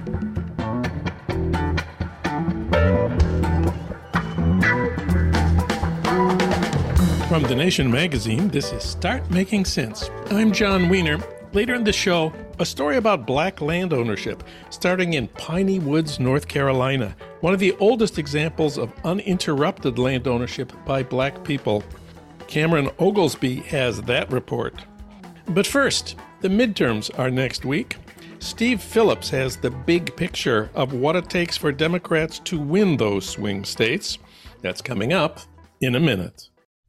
From The Nation magazine, this is Start Making Sense. I'm John Wiener. Later in the show, a story about black land ownership, starting in Piney Woods, North Carolina, one of the oldest examples of uninterrupted land ownership by black people. Cameron Oglesby has that report. But first, the midterms are next week. Steve Phillips has the big picture of what it takes for Democrats to win those swing states. That's coming up in a minute.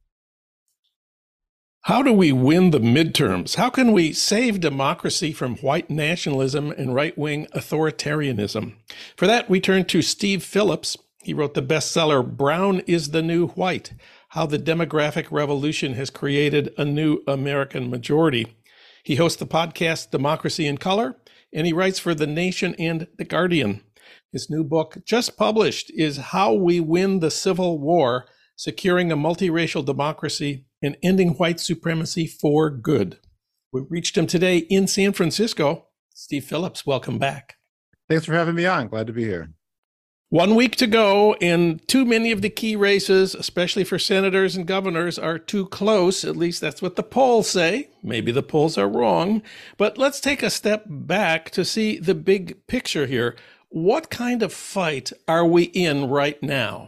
How do we win the midterms? How can we save democracy from white nationalism and right-wing authoritarianism? For that, we turn to Steve Phillips. He wrote the bestseller, Brown is the New White: How the Demographic Revolution Has Created a New American Majority. He hosts the podcast Democracy in Color, and he writes for The Nation and The Guardian. His new book, just published, is How We Win the Civil War: Securing a Multiracial Democracy and Ending White Supremacy for Good. We reached him today in San Francisco. Steve Phillips, welcome back. Thanks for having me on. Glad to be here. 1 week to go, and too many of the key races, especially for senators and governors, are too close. At least that's what the polls say. Maybe the polls are wrong. But let's take a step back to see the big picture here. What kind of fight are we in right now?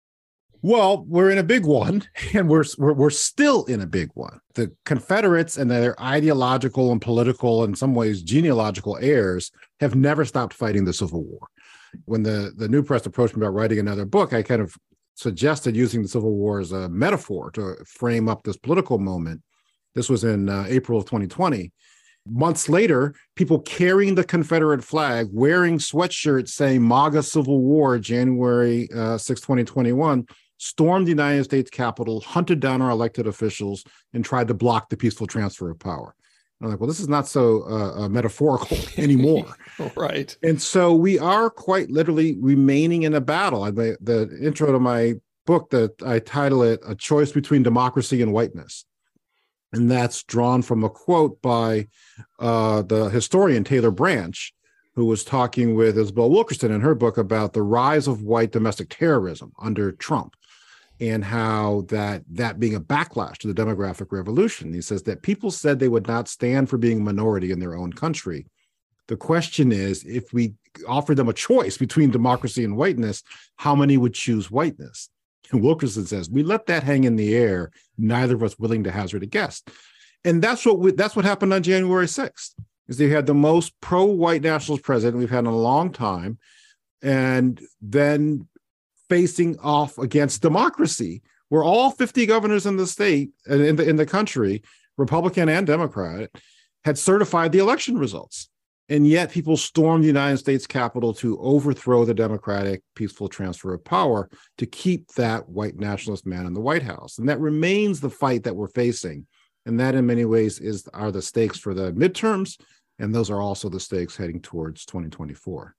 Well, we're in a big one, and we're still in a big one. The Confederates and their ideological and political, in some ways genealogical heirs, have never stopped fighting the Civil War. When the New Press approached me about writing another book, I kind of suggested using the Civil War as a metaphor to frame up this political moment. This was in April of 2020. Months later, people carrying the Confederate flag, wearing sweatshirts saying MAGA Civil War, January 6, 2021, stormed the United States Capitol, hunted down our elected officials, and tried to block the peaceful transfer of power. And I'm like, well, this is not so metaphorical anymore. Right. And so we are quite literally remaining in a battle. The intro to my book, that I title it A Choice Between Democracy and Whiteness. And that's drawn from a quote by the historian Taylor Branch, who was talking with Isabel Wilkerson in her book about the rise of white domestic terrorism under Trump, and how that being a backlash to the demographic revolution. He says that people said they would not stand for being a minority in their own country. The question is, if we offer them a choice between democracy and whiteness, how many would choose whiteness? And Wilkerson says, we let that hang in the air, neither of us willing to hazard a guess. And that's what happened on January 6th, is they had the most pro-white nationalist president we've had in a long time, and then facing off against democracy, where all 50 governors in the state and in the country, Republican and Democrat, had certified the election results. And yet people stormed the United States Capitol to overthrow the democratic peaceful transfer of power to keep that white nationalist man in the White House. And that remains the fight that we're facing. And that in many ways are the stakes for the midterms. And those are also the stakes heading towards 2024.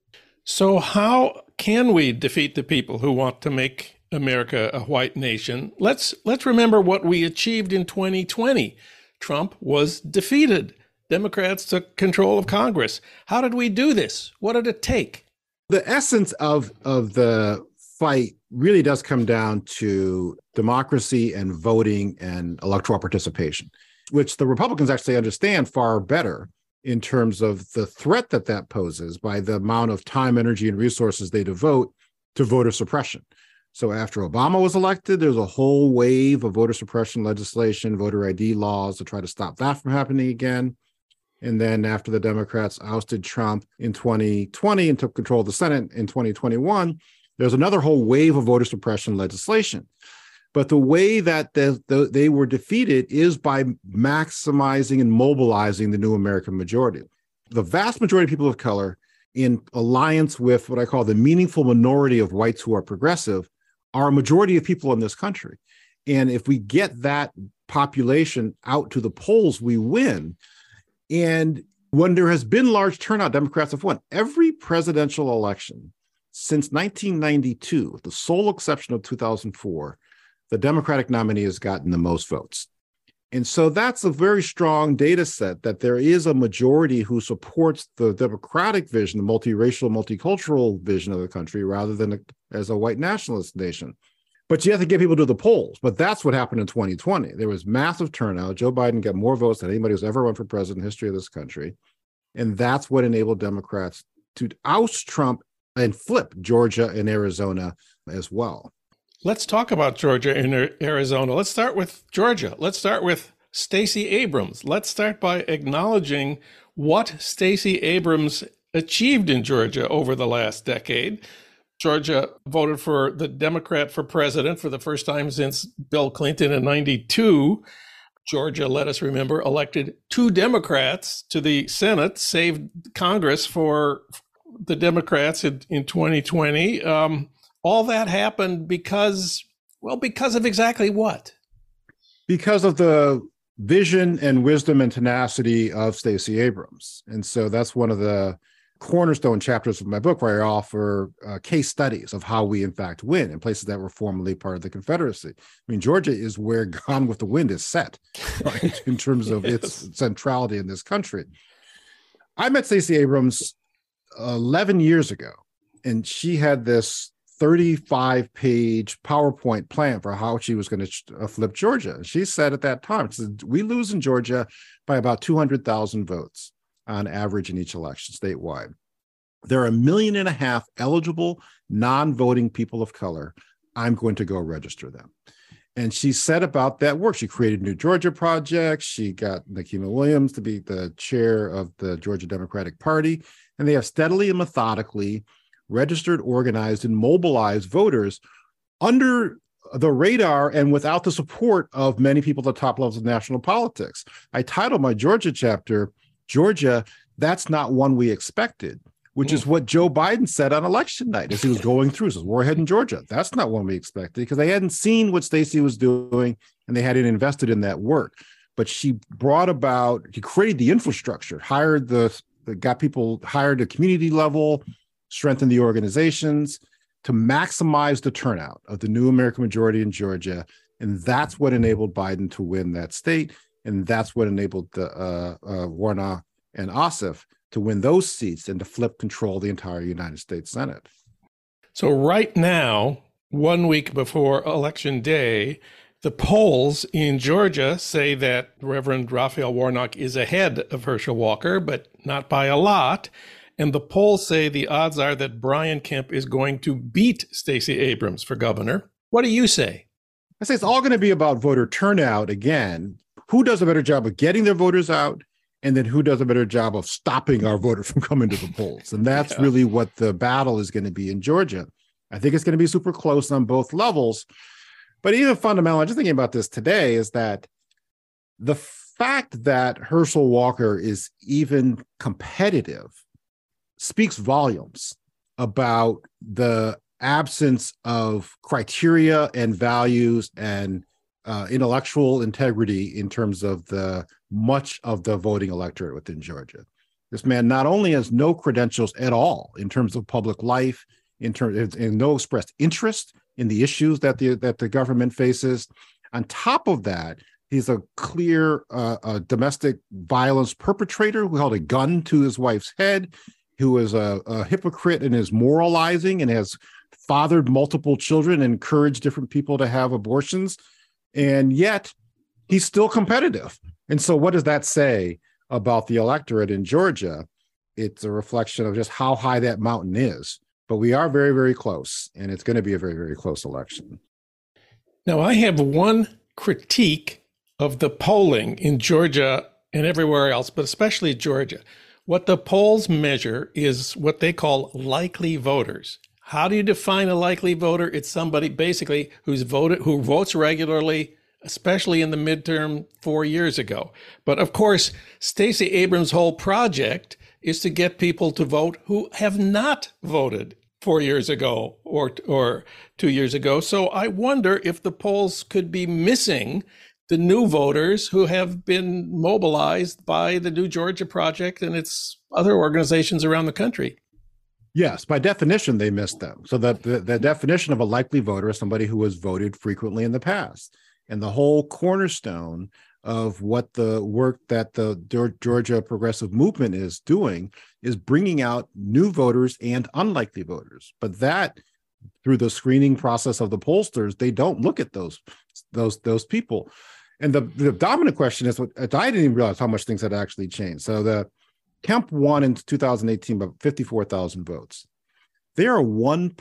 So how can we defeat the people who want to make America a white nation? Let's remember what we achieved in 2020. Trump was defeated. Democrats took control of Congress. How did we do this? What did it take? The essence of the fight really does come down to democracy and voting and electoral participation, which the Republicans actually understand far better in terms of the threat that poses by the amount of time, energy, and resources they devote to voter suppression. So after Obama was elected, there's a whole wave of voter suppression legislation, voter ID laws to try to stop that from happening again. And then after the Democrats ousted Trump in 2020 and took control of the Senate in 2021, there's another whole wave of voter suppression legislation. But the way that they were defeated is by maximizing and mobilizing the new American majority. The vast majority of people of color, in alliance with what I call the meaningful minority of whites who are progressive, are a majority of people in this country. And if we get that population out to the polls, we win. And when there has been large turnout, Democrats have won. Every presidential election since 1992, with the sole exception of 2004, the Democratic nominee has gotten the most votes. And so that's a very strong data set that there is a majority who supports the democratic vision, the multiracial, multicultural vision of the country, rather than as a white nationalist nation. But you have to get people to the polls. But that's what happened in 2020. There was massive turnout. Joe Biden got more votes than anybody who's ever run for president in the history of this country. And that's what enabled Democrats to oust Trump and flip Georgia and Arizona as well. Let's talk about Georgia and Arizona. Let's start with Georgia. Let's start with Stacey Abrams. Let's start by acknowledging what Stacey Abrams achieved in Georgia over the last decade. Georgia voted for the Democrat for president for the first time since Bill Clinton in 92. Georgia, let us remember, elected 2 Democrats to the Senate, saved Congress for the Democrats in 2020. All that happened because of exactly what? Because of the vision and wisdom and tenacity of Stacey Abrams. And so that's one of the cornerstone chapters of my book, where I offer case studies of how we in fact win in places that were formerly part of the Confederacy. I mean, Georgia is where Gone with the Wind is set, right, in terms of its centrality in this country. I met Stacey Abrams 11 years ago, and she had this 35-page PowerPoint plan for how she was going to flip Georgia. She said at that time, she said, we lose in Georgia by about 200,000 votes on average in each election statewide. There are 1.5 million eligible non-voting people of color. I'm going to go register them. And she set about that work. She created New Georgia Project. She got Nikema Williams to be the chair of the Georgia Democratic Party. And they have steadily and methodically registered, organized, and mobilized voters under the radar and without the support of many people at the top levels of national politics. I titled my Georgia chapter, Georgia, That's Not One We Expected, which is what Joe Biden said on election night as he was going through. He says, we're ahead in Georgia. That's not one we expected, because they hadn't seen what Stacey was doing and they hadn't invested in that work. But she created the infrastructure, got people hired at community level, strengthen the organizations to maximize the turnout of the new American majority in Georgia. And that's what enabled Biden to win that state. And that's what enabled Warnock and Ossoff to win those seats and to flip control of the entire United States Senate. So right now, 1 week before Election Day, the polls in Georgia say that Reverend Raphael Warnock is ahead of Herschel Walker, but not by a lot. And the polls say the odds are that Brian Kemp is going to beat Stacey Abrams for governor. What do you say? I say it's all going to be about voter turnout again. Who does a better job of getting their voters out? And then who does a better job of stopping our voters from coming to the polls? And that's really what the battle is going to be in Georgia. I think it's going to be super close on both levels. But even fundamental, I'm just thinking about this today, is that the fact that Herschel Walker is even competitive speaks volumes about the absence of criteria and values and intellectual integrity in terms of much of the voting electorate within Georgia. This man not only has no credentials at all in terms of public life, in no expressed interest in the issues that the government faces. On top of that, he's a clear domestic violence perpetrator who held a gun to his wife's head, who is a hypocrite and is moralizing and has fathered multiple children and encouraged different people to have abortions. And yet he's still competitive. And so what does that say about the electorate in Georgia? It's a reflection of just how high that mountain is. But we are very, very close, and it's going to be a very, very close election. Now, I have one critique of the polling in Georgia and everywhere else, but especially Georgia. What the polls measure is what they call likely voters. How do you define a likely voter? It's somebody basically who votes regularly, especially in the midterm 4 years ago. But of course, Stacey Abrams' whole project is to get people to vote who have not voted 4 years ago or 2 years ago. So I wonder if the polls could be missing the new voters who have been mobilized by the New Georgia Project and its other organizations around the country. Yes, by definition, they missed them. So the definition of a likely voter is somebody who has voted frequently in the past. And the whole cornerstone of what the work that the Georgia Progressive Movement is doing is bringing out new voters and unlikely voters. But that, through the screening process of the pollsters, they don't look at those people. And the dominant question is, I didn't even realize how much things had actually changed. So the Kemp won in 2018 by 54,000 votes. There are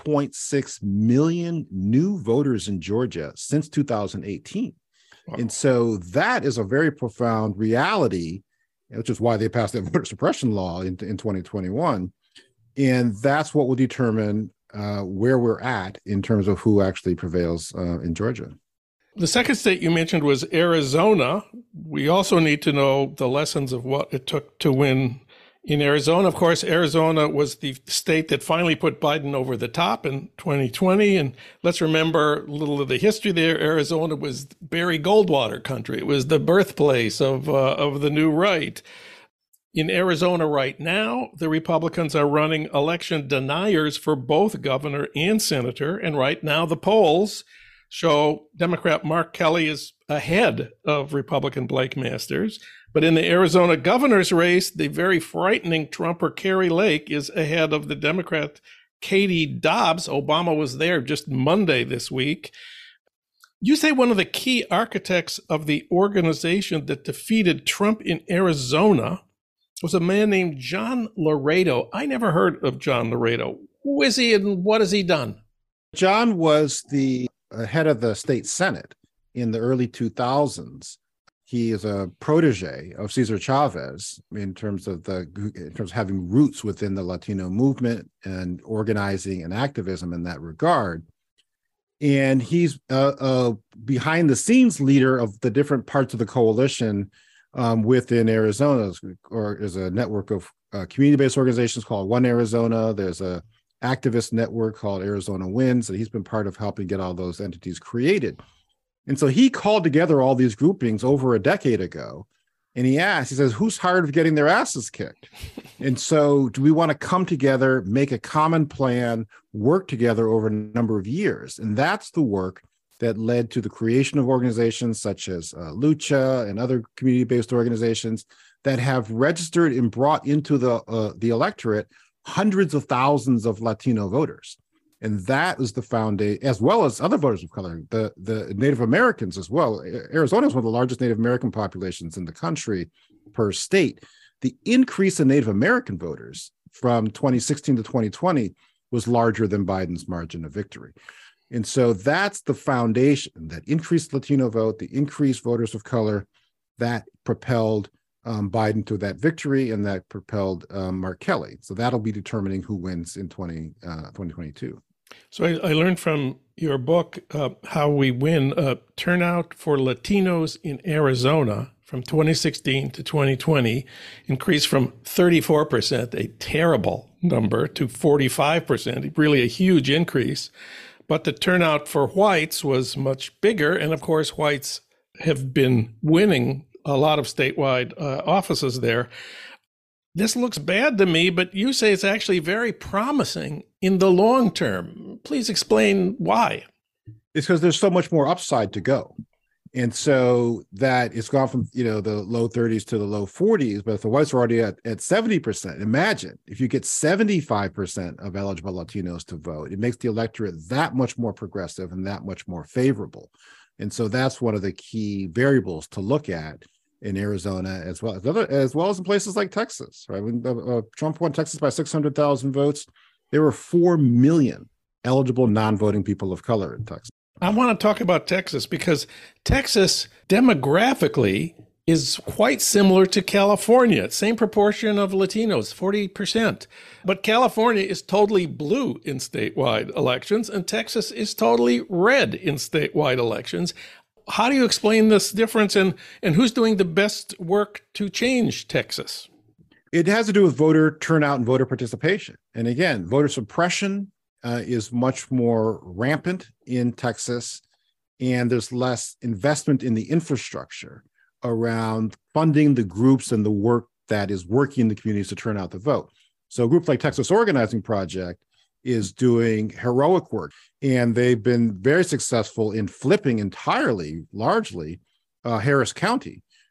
1.6 million new voters in Georgia since 2018. Wow. And so that is a very profound reality, which is why they passed that voter suppression law in 2021. And that's what will determine where we're at in terms of who actually prevails in Georgia. The second state you mentioned was Arizona. We also need to know the lessons of what it took to win in Arizona. Of course, Arizona was the state that finally put Biden over the top in 2020. And let's remember a little of the history there. Arizona was Barry Goldwater country. It was the birthplace of the new right. In Arizona right now, the Republicans are running election deniers for both governor and senator. And right now, the polls show Democrat Mark Kelly is ahead of Republican Blake Masters. But in the Arizona governor's race, the very frightening Trumper Kari Lake is ahead of the Democrat Katie Dobbs. Obama was there just Monday this week. You say one of the key architects of the organization that defeated Trump in Arizona was a man named John Laredo. I never heard of John Laredo. Who is he and what has he done? John was the head of the state Senate in the early 2000s. He is a protege of Cesar Chavez in terms of having roots within the Latino movement and organizing and activism in that regard. And he's a behind the scenes leader of the different parts of the coalition within Arizona, or is a network of community-based organizations called One Arizona. There's a activist network called Arizona Wins, and he's been part of helping get all those entities created. And so he called together all these groupings over a decade ago, and he says, who's tired of getting their asses kicked? And so do we want to come together, make a common plan, work together over a number of years? And that's the work that led to the creation of organizations such as Lucha and other community-based organizations that have registered and brought into the electorate hundreds of thousands of Latino voters. And that is the foundation, as well as other voters of color, the Native Americans as well. Arizona is one of the largest Native American populations in the country per state. The increase in Native American voters from 2016 to 2020 was larger than Biden's margin of victory. And so that's the foundation, that increased Latino vote, the increased voters of color, that propelled Biden to that victory, and that propelled Mark Kelly. So that'll be determining who wins in 2022. So I learned from your book, How We Win, turnout for Latinos in Arizona from 2016 to 2020 increased from 34%, a terrible number, to 45%, really a huge increase. But the turnout for whites was much bigger. And of course, whites have been winning a lot of statewide offices there. This looks bad to me, but you say it's actually very promising in the long term. Please explain why. It's because there's so much more upside to go. And so that it's gone from, the low 30s to the low 40s, but if the whites are already at 70%, imagine if you get 75% of eligible Latinos to vote, it makes the electorate that much more progressive and that much more favorable. And so that's one of the key variables to look at in Arizona, as well as in places like Texas, right? When Trump won Texas by 600,000 votes, there were 4 million eligible non-voting people of color in Texas. I want to talk about Texas because Texas demographically is quite similar to California. Same proportion of Latinos, 40%. But California is totally blue in statewide elections, and Texas is totally red in statewide elections. How do you explain this difference, and who's doing the best work to change Texas? It has to do with voter turnout and voter participation. And again, voter suppression is much more rampant in Texas, and there's less investment in the infrastructure around funding the groups and the work that is working in the communities to turn out the vote. So a group like Texas Organizing Project is doing heroic work, and they've been very successful in flipping entirely, largely, Harris County,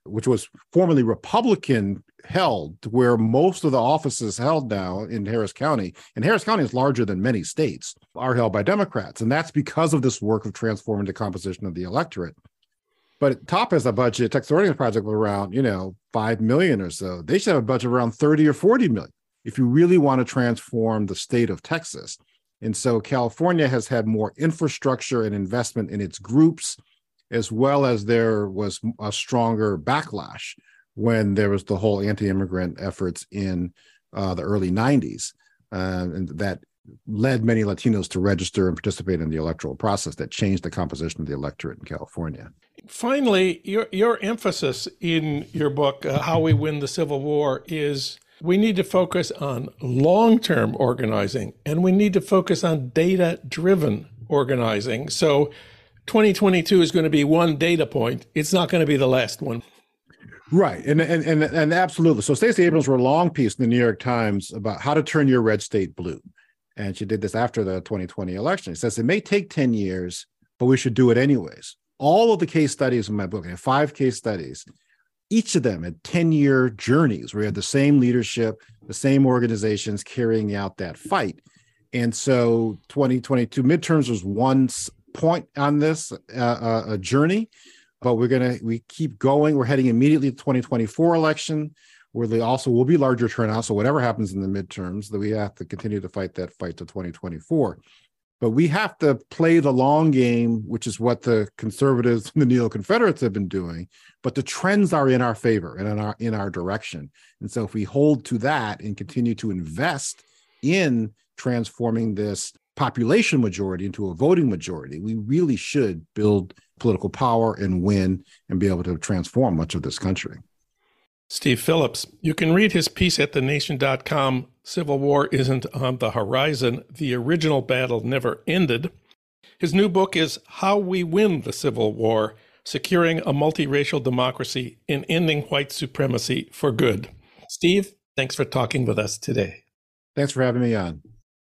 which was formerly Republican held, where most of the offices held now in Harris County, and Harris County is larger than many states, are held by Democrats. And that's because of this work of transforming the composition of the electorate. But TOP has a budget, Texas Ordinance Project, of around, 5 million or so. They should have a budget around 30 or 40 million if you really want to transform the state of Texas. And so California has had more infrastructure and investment in its groups, as well as there was a stronger backlash when there was the whole anti-immigrant efforts in the early 90s. And that led many Latinos to register and participate in the electoral process that changed the composition of the electorate in California. Finally, your emphasis in your book, How We Win the Civil War, is we need to focus on long-term organizing, and we need to focus on data-driven organizing. So 2022 is going to be one data point. It's not going to be the last one. Right. And absolutely. So Stacey Abrams wrote a long piece in the New York Times about how to turn your red state blue. And she did this after the 2020 election. It says it may take 10 years, but we should do it anyways. All of the case studies in my book, I have 5 case studies, each of them had 10-year journeys where you had the same leadership, the same organizations carrying out that fight. And so 2022 midterms was one point on this a journey, but we keep going. We're heading immediately to the 2024 election, where they also will be larger turnout. So whatever happens in the midterms, that we have to continue to fight that fight to 2024. But we have to play the long game, which is what the conservatives and the neo-Confederates have been doing. But the trends are in our favor and in our direction. And so if we hold to that and continue to invest in transforming this population majority into a voting majority, we really should build political power and win and be able to transform much of this country. Steve Phillips, you can read his piece at thenation.com. Civil War Isn't on the Horizon. The Original Battle Never Ended. His new book is How We Win the Civil War, Securing a Multiracial Democracy and Ending White Supremacy for Good. Steve, thanks for talking with us today. Thanks for having me on.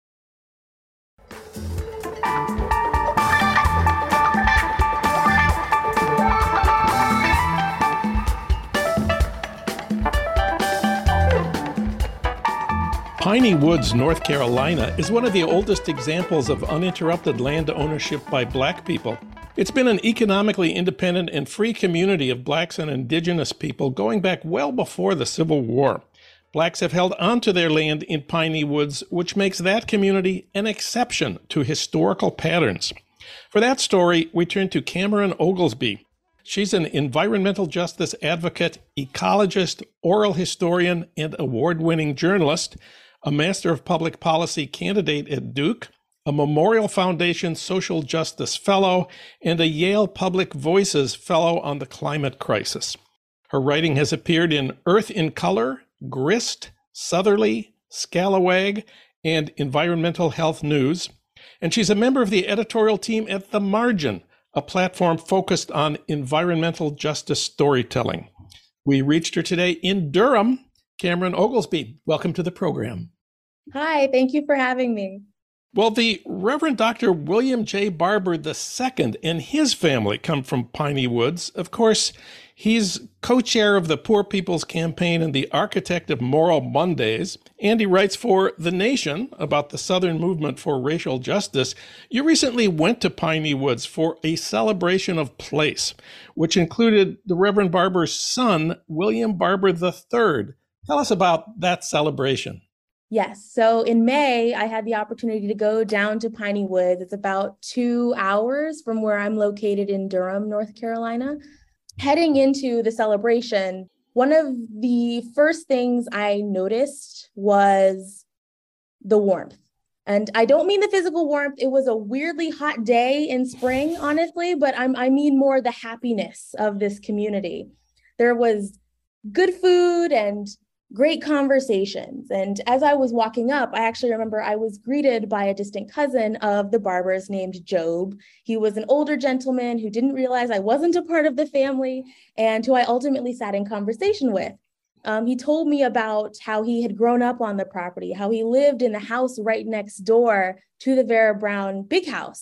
Piney Woods, North Carolina, is one of the oldest examples of uninterrupted land ownership by Black people. It's been an economically independent and free community of Blacks and Indigenous people going back well before the Civil War. Blacks have held onto their land in Piney Woods, which makes that community an exception to historical patterns. For that story, we turn to Cameron Oglesby. She's an environmental justice advocate, ecologist, oral historian, and award-winning journalist, a Master of Public Policy candidate at Duke, a Memorial Foundation Social Justice Fellow, and a Yale Public Voices Fellow on the Climate Crisis. Her writing has appeared in Earth in Color, Grist, Southerly, Scalawag, and Environmental Health News, and she's a member of the editorial team at The Margin, a platform focused on environmental justice storytelling. We reached her today in Durham. Cameron Oglesby, welcome to the program. Hi, thank you for having me. Well, the Reverend Dr. William J. Barber II and his family come from Piney Woods. Of course, he's co-chair of the Poor People's Campaign and the architect of Moral Mondays, and he writes for The Nation about the Southern movement for racial justice. You recently went to Piney Woods for a celebration of place, which included the Reverend Barber's son, William Barber III. Tell us about that celebration. Yes. So in May, I had the opportunity to go down to Piney Woods. It's about 2 hours from where I'm located in Durham, North Carolina. Heading into the celebration, one of the first things I noticed was the warmth. And I don't mean the physical warmth. It was a weirdly hot day in spring, honestly, but I mean more the happiness of this community. There was good food and great conversations. And as I was walking up, I actually remember I was greeted by a distant cousin of the Barbers named Job. He was an older gentleman who didn't realize I wasn't a part of the family and who I ultimately sat in conversation with. He told me about how he had grown up on the property, how he lived in the house right next door to the Vera Brown big house.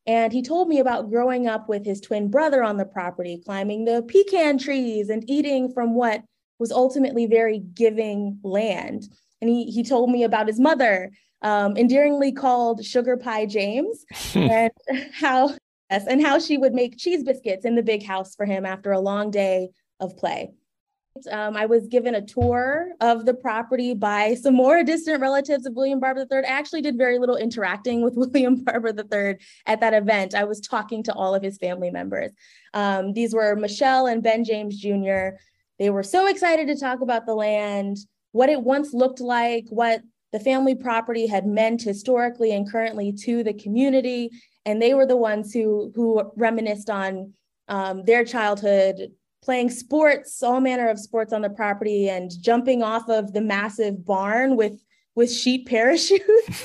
And he told me about growing up with his twin brother on the property, climbing the pecan trees and eating from what was ultimately very giving land. And he told me about his mother, endearingly called Sugar Pie James, and how she would make cheese biscuits in the big house for him after a long day of play. I was given a tour of the property by some more distant relatives of William Barber III. I actually did very little interacting with William Barber III at that event. I was talking to all of his family members. These were Michelle and Ben James Jr. They were so excited to talk about the land, what it once looked like, what the family property had meant historically and currently to the community. And they were the ones who reminisced on their childhood, playing sports, all manner of sports on the property, and jumping off of the massive barn with sheep parachutes,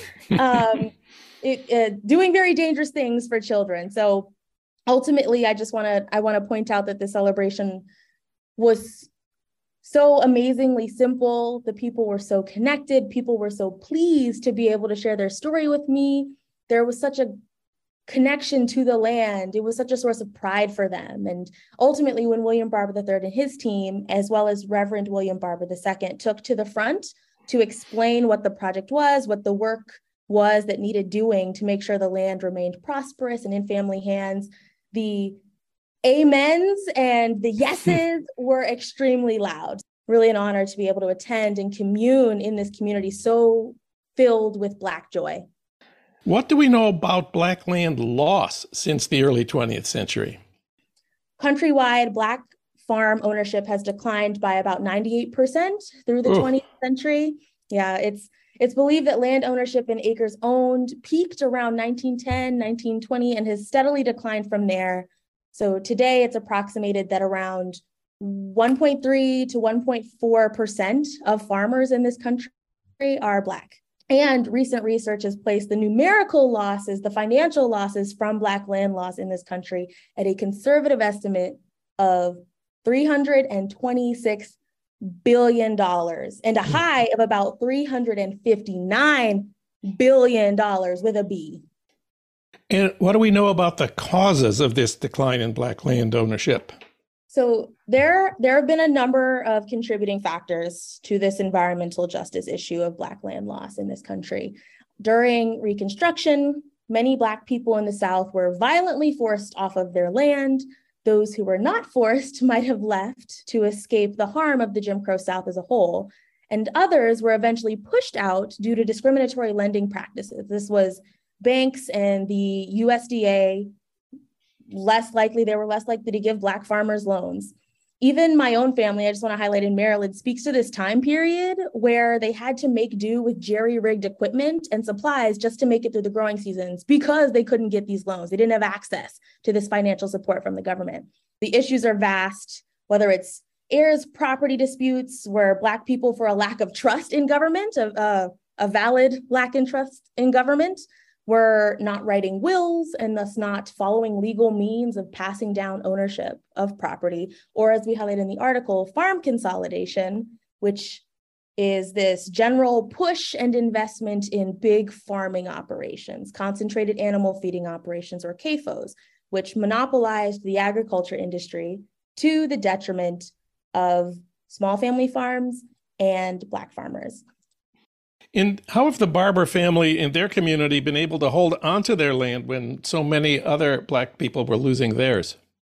doing very dangerous things for children. So ultimately, I want to point out that the celebration was so amazingly simple. The people were so connected. People were so pleased to be able to share their story with me. There was such a connection to the land. It was such a source of pride for them. And ultimately, when William Barber III and his team, as well as Reverend William Barber II, took to the front to explain what the project was, what the work was that needed doing to make sure the land remained prosperous and in family hands, the amens and the yeses were extremely loud. Really an honor to be able to attend and commune in this community so filled with Black joy. What do we know about Black land loss since the early 20th century? Countrywide, Black farm ownership has declined by about 98% through the 20th century. Yeah, it's believed that land ownership in acres owned peaked around 1910, 1920, and has steadily declined from there. So today it's approximated that around 1.3 to 1.4% of farmers in this country are Black. And recent research has placed the numerical losses, the financial losses from Black land loss in this country at a conservative estimate of $326 billion and a high of about $359 billion with a B. And what do we know about the causes of this decline in Black land ownership? So there have been a number of contributing factors to this environmental justice issue of Black land loss in this country. During Reconstruction, many Black people in the South were violently forced off of their land. Those who were not forced might have left to escape the harm of the Jim Crow South as a whole. And others were eventually pushed out due to discriminatory lending practices. This was banks and the USDA they were less likely to give Black farmers loans. Even my own family, I just want to highlight in Maryland, speaks to this time period where they had to make do with jerry-rigged equipment and supplies just to make it through the growing seasons because they couldn't get these loans. They didn't have access to this financial support from the government. The issues are vast, whether it's heirs property disputes where Black people, for a lack of trust in government, a valid lack in trust in government, were not writing wills and thus not following legal means of passing down ownership of property, or as we highlight in the article, farm consolidation, which is this general push and investment in big farming operations, concentrated animal feeding operations, or CAFOs, which monopolized the agriculture industry to the detriment of small family farms and Black farmers. And how have the Barber family and their community been able to hold onto their land when so many other Black people were losing theirs?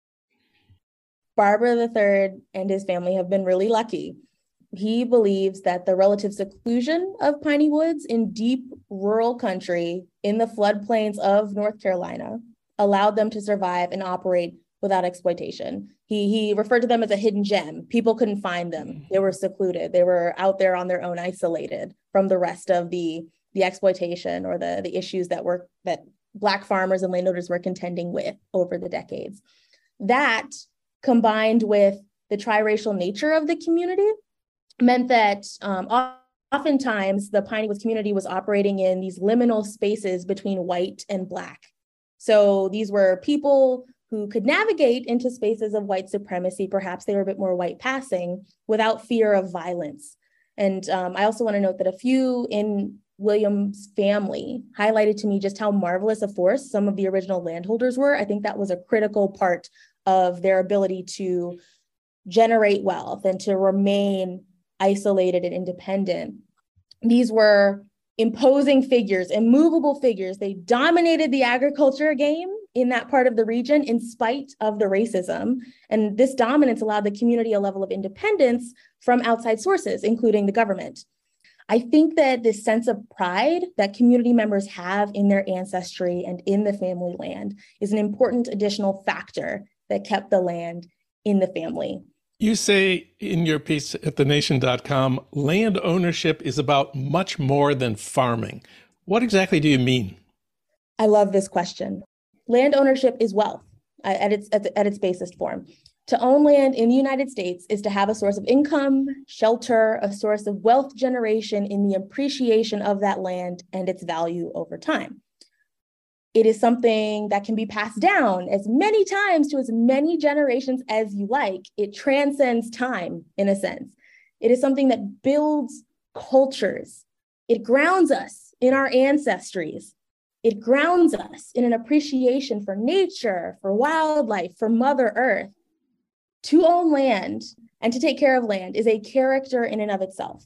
Barber III and his family have been really lucky. He believes that the relative seclusion of Piney Woods in deep rural country in the floodplains of North Carolina allowed them to survive and operate without exploitation. He referred to them as a hidden gem. People couldn't find them. They were secluded. They were out there on their own, isolated from the rest of the exploitation or the issues that Black farmers and landowners were contending with over the decades. That, combined with the triracial nature of the community, meant that oftentimes the Piney Woods community was operating in these liminal spaces between white and Black. So these were people who could navigate into spaces of white supremacy. Perhaps they were a bit more white passing without fear of violence. And I also want to note that a few in William's family highlighted to me just how marvelous a force some of the original landholders were. I think that was a critical part of their ability to generate wealth and to remain isolated and independent. These were imposing figures, immovable figures. They dominated the agriculture game in that part of the region in spite of the racism. And this dominance allowed the community a level of independence from outside sources, including the government. I think that this sense of pride that community members have in their ancestry and in the family land is an important additional factor that kept the land in the family. You say in your piece at thenation.com, land ownership is about much more than farming. What exactly do you mean? I love this question. Land ownership is wealth at its basest form. To own land in the United States is to have a source of income, shelter, a source of wealth generation in the appreciation of that land and its value over time. It is something that can be passed down as many times to as many generations as you like. It transcends time, in a sense. It is something that builds cultures. It grounds us in our ancestries. It grounds us in an appreciation for nature, for wildlife, for Mother Earth. To own land and to take care of land is a character in and of itself.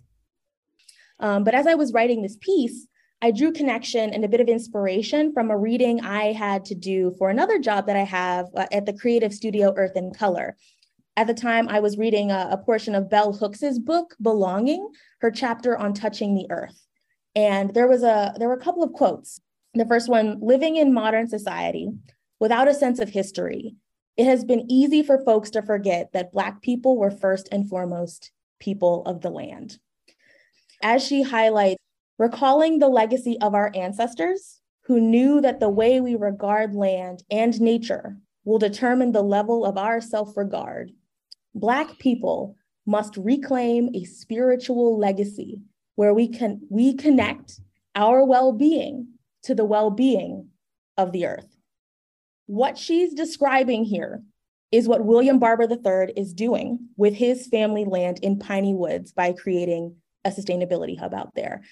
But as I was writing this piece, I drew connection and a bit of inspiration from a reading I had to do for another job that I have at the creative studio Earth and Color. At the time, I was reading a portion of Bell Hooks's book, Belonging, her chapter on touching the earth. And there were a couple of quotes. The first one, living in modern society without a sense of history, it has been easy for folks to forget that Black people were first and foremost people of the land. As she highlights, recalling the legacy of our ancestors who knew that the way we regard land and nature will determine the level of our self-regard, Black people must reclaim a spiritual legacy where we connect our well-being to the well-being of the earth. What she's describing here is what William Barber III is doing with his family land in Piney Woods by creating a sustainability hub out there.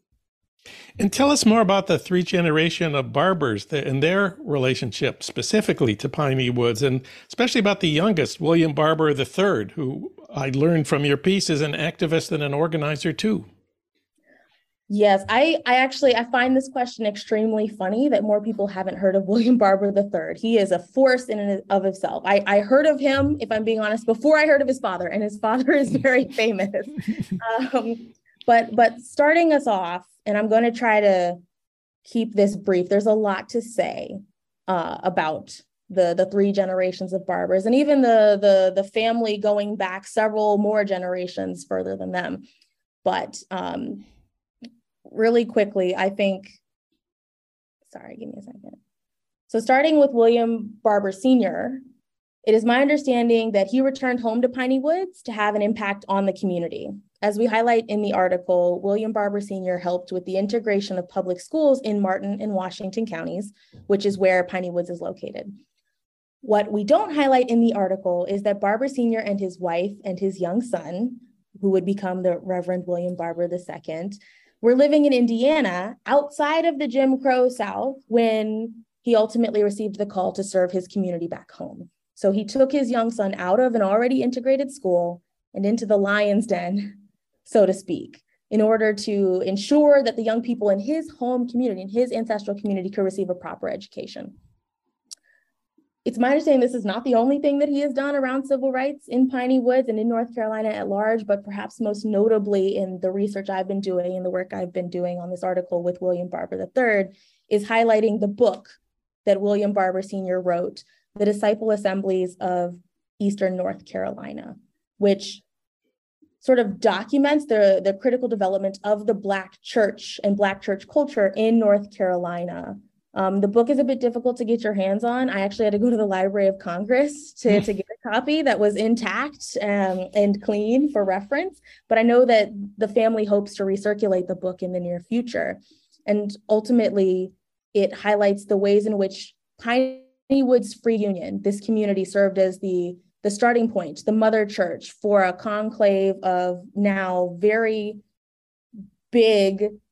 And tell us more about the three generation of Barbers and their relationship specifically to Piney Woods, and especially about the youngest, William Barber III, who I learned from your piece is an activist and an organizer too. Yes, I find this question extremely funny that more people haven't heard of William Barber III. He is a force in and of himself. I heard of him, if I'm being honest, before I heard of his father, and his father is very famous. But starting us off, and I'm going to try to keep this brief, there's a lot to say about the three generations of Barbers, and even the family going back several more generations further than them. But really quickly, I think, sorry, give me a second. So starting with William Barber Sr., it is my understanding that he returned home to Piney Woods to have an impact on the community. As we highlight in the article, William Barber Sr. helped with the integration of public schools in Martin and Washington counties, which is where Piney Woods is located. What we don't highlight in the article is that Barber Sr. and his wife and his young son, who would become the Reverend William Barber II, were living in Indiana outside of the Jim Crow South when he ultimately received the call to serve his community back home. So he took his young son out of an already integrated school and into the lion's den, so to speak, in order to ensure that the young people in his home community, in his ancestral community, could receive a proper education. It's my understanding this is not the only thing that he has done around civil rights in Piney Woods and in North Carolina at large, but perhaps most notably in the research I've been doing and the work I've been doing on this article with William Barber III is highlighting the book that William Barber Sr. wrote, The Disciple Assemblies of Eastern North Carolina, which sort of documents the critical development of the Black church and Black church culture in North Carolina. The book is a bit difficult to get your hands on. I actually had to go to the Library of Congress to get a copy that was intact and clean for reference. But I know that the family hopes to recirculate the book in the near future. And ultimately, it highlights the ways in which Piney Woods Free Union, this community, served as the starting point, the mother church for a conclave of now very big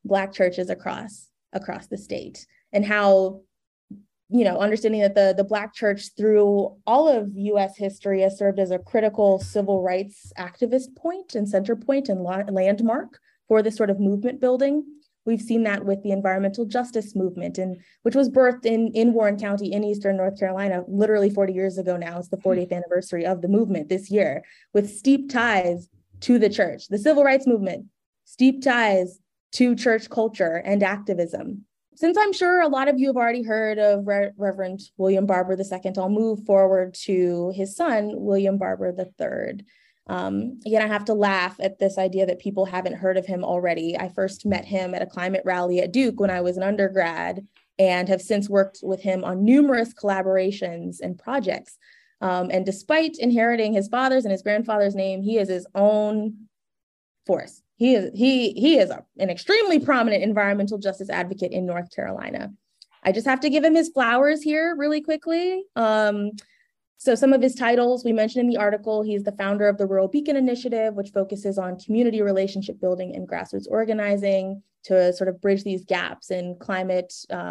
Black churches across the state, and how, understanding that the Black church through all of US history has served as a critical civil rights activist point and center point and landmark for this sort of movement building. We've seen that with the environmental justice movement, which was birthed in Warren County in Eastern North Carolina, literally 40 years ago now. It's the 40th anniversary of the movement this year, with steep ties to the church. The civil rights movement, steep ties to church culture and activism. Since I'm sure a lot of you have already heard of Reverend William Barber II, I'll move forward to his son, William Barber III. Again, I have to laugh at this idea that people haven't heard of him already. I first met him at a climate rally at Duke when I was an undergrad, and have since worked with him on numerous collaborations and projects. And despite inheriting his father's and his grandfather's name, he is his own force. He is an extremely prominent environmental justice advocate in North Carolina. I just have to give him his flowers here really quickly. So some of his titles we mentioned in the article: he's the founder of the Rural Beacon Initiative, which focuses on community relationship building and grassroots organizing to sort of bridge these gaps in climate,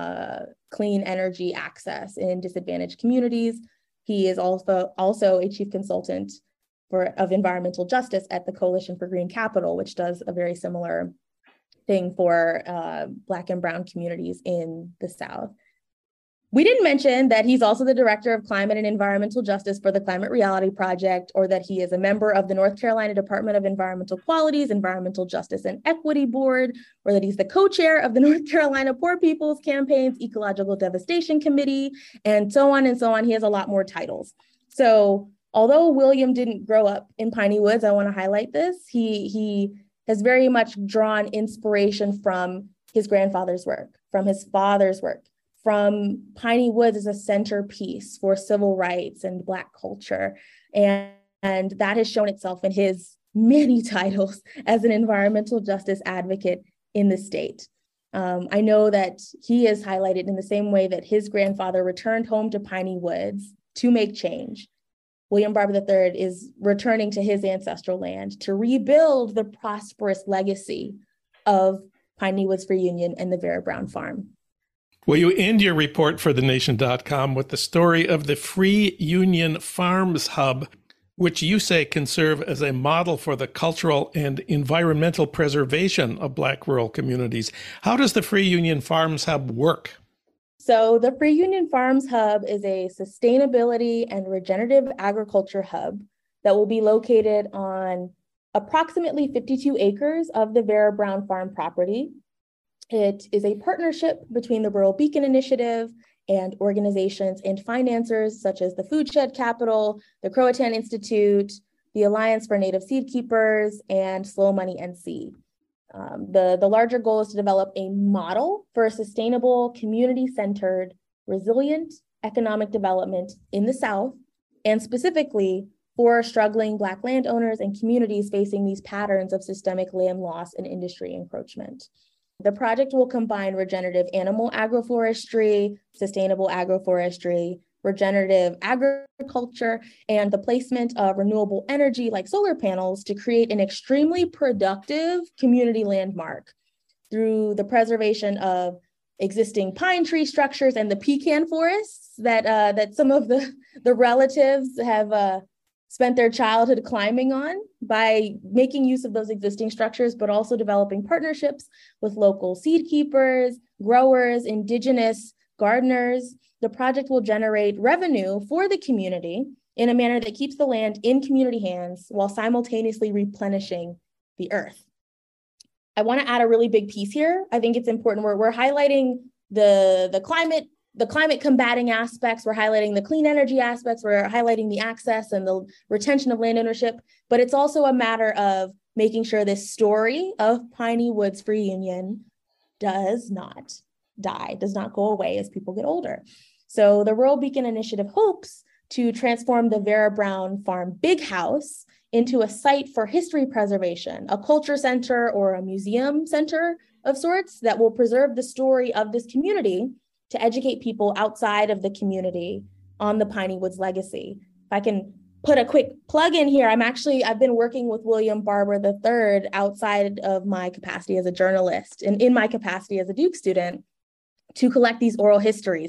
clean energy access in disadvantaged communities. He is also a chief consultant of environmental justice at the Coalition for Green Capital, which does a very similar thing for Black and Brown communities in the South. We didn't mention that he's also the director of climate and environmental justice for the Climate Reality Project, or that he is a member of the North Carolina Department of Environmental Quality's Environmental Justice and Equity Board, or that he's the co-chair of the North Carolina Poor People's Campaign's Ecological Devastation Committee, and so on and so on. He has a lot more titles. So although William didn't grow up in Piney Woods, I want to highlight this. He has very much drawn inspiration from his grandfather's work, from his father's work, from Piney Woods as a centerpiece for civil rights and Black culture. And that has shown itself in his many titles as an environmental justice advocate in the state. I know that he is highlighted in the same way that his grandfather returned home to Piney Woods to make change. William Barber III is returning to his ancestral land to rebuild the prosperous legacy of Piney Woods Free Union and the Vera Brown Farm. Well, you end your report for thenation.com with the story of the Free Union Farms Hub, which you say can serve as a model for the cultural and environmental preservation of Black rural communities. How does the Free Union Farms Hub work? So the Free Union Farms Hub is a sustainability and regenerative agriculture hub that will be located on approximately 52 acres of the Vera Brown Farm property. It is a partnership between the Rural Beacon Initiative and organizations and financiers such as the Food Shed Capital, the Croatan Institute, the Alliance for Native Seed Keepers, and Slow Money NC. The larger goal is to develop a model for a sustainable, community-centered, resilient economic development in the South, and specifically for struggling Black landowners and communities facing these patterns of systemic land loss and industry encroachment. The project will combine regenerative animal agroforestry, sustainable agroforestry, regenerative agriculture, and the placement of renewable energy like solar panels to create an extremely productive community landmark through the preservation of existing pine tree structures and the pecan forests that some of the relatives have spent their childhood climbing on, by making use of those existing structures, but also developing partnerships with local seed keepers, growers, indigenous gardeners. The project will generate revenue for the community in a manner that keeps the land in community hands while simultaneously replenishing the earth. I want to add a really big piece here. I think it's important. We're highlighting the climate combating aspects, we're highlighting the clean energy aspects, we're highlighting the access and the retention of land ownership, but it's also a matter of making sure this story of Piney Woods Free Union does not die, does not go away as people get older. So the Rural Beacon Initiative hopes to transform the Vera Brown Farm Big House into a site for history preservation, a culture center or a museum center of sorts that will preserve the story of this community to educate people outside of the community on the Piney Woods legacy. If I can put a quick plug in here. I've been working with William Barber III outside of my capacity as a journalist and in my capacity as a Duke student to collect oral histories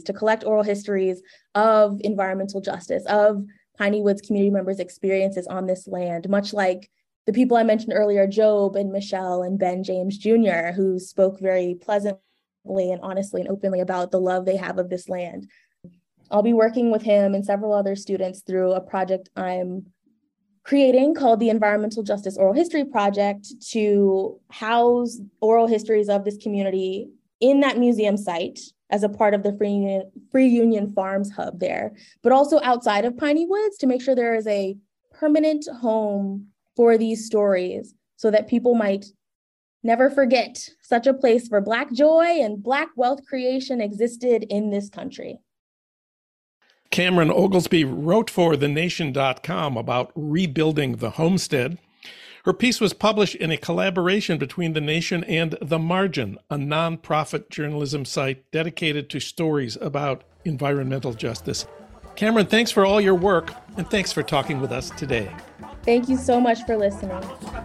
of environmental justice, of Piney Woods community members' experiences on this land, much like the people I mentioned earlier, Job and Michelle and Ben James Jr., who spoke very pleasantly and honestly and openly about the love they have of this land. I'll be working with him and several other students through a project I'm creating called the Environmental Justice Oral History Project to house oral histories of this community in that museum site as a part of the Free Union Farms hub there, but also outside of Piney Woods to make sure there is a permanent home for these stories so that people might never forget such a place for Black joy and Black wealth creation existed in this country. Cameron Oglesby wrote for TheNation.com about rebuilding the homestead. Her piece was published in a collaboration between The Nation and The Margin, a nonprofit journalism site dedicated to stories about environmental justice. Cameron, thanks for all your work, and thanks for talking with us today. Thank you so much for listening.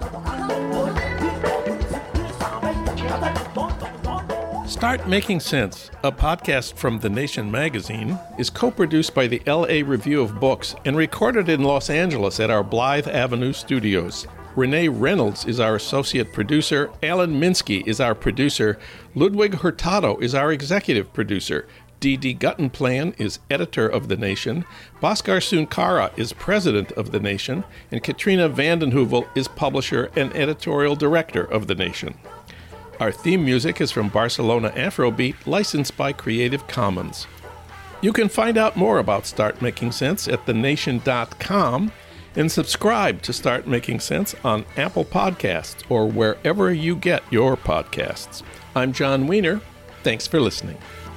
Start Making Sense, a podcast from The Nation magazine, is co-produced by the LA Review of Books and recorded in Los Angeles at our Blythe Avenue studios. Renee Reynolds is our associate producer. Alan Minsky is our producer. Ludwig Hurtado is our executive producer. Dee Guttenplan is editor of The Nation. Bhaskar Sunkara is president of The Nation. And Katrina vanden Heuvel is publisher and editorial director of The Nation. Our theme music is from Barcelona Afrobeat, licensed by Creative Commons. You can find out more about Start Making Sense at thenation.com and subscribe to Start Making Sense on Apple Podcasts or wherever you get your podcasts. I'm John Wiener. Thanks for listening.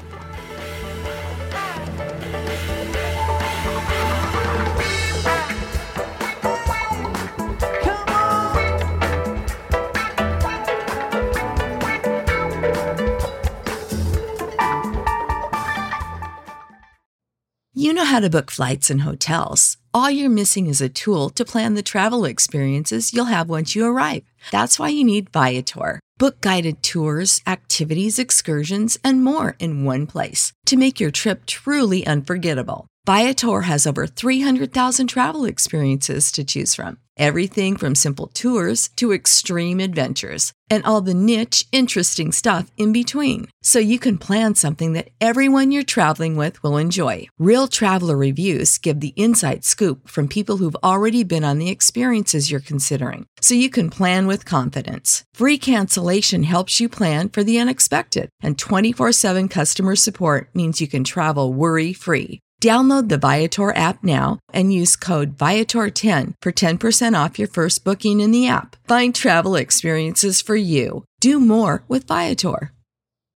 You know how to book flights and hotels. All you're missing is a tool to plan the travel experiences you'll have once you arrive. That's why you need Viator. Book guided tours, activities, excursions, and more in one place to make your trip truly unforgettable. Viator has over 300,000 travel experiences to choose from. Everything from simple tours to extreme adventures and all the niche, interesting stuff in between. So you can plan something that everyone you're traveling with will enjoy. Real traveler reviews give the inside scoop from people who've already been on the experiences you're considering. So you can plan with confidence. Free cancellation helps you plan for the unexpected. And 24/7 customer support means you can travel worry-free. Download the Viator app now and use code Viator10 for 10% off your first booking in the app. Find travel experiences for you. Do more with Viator.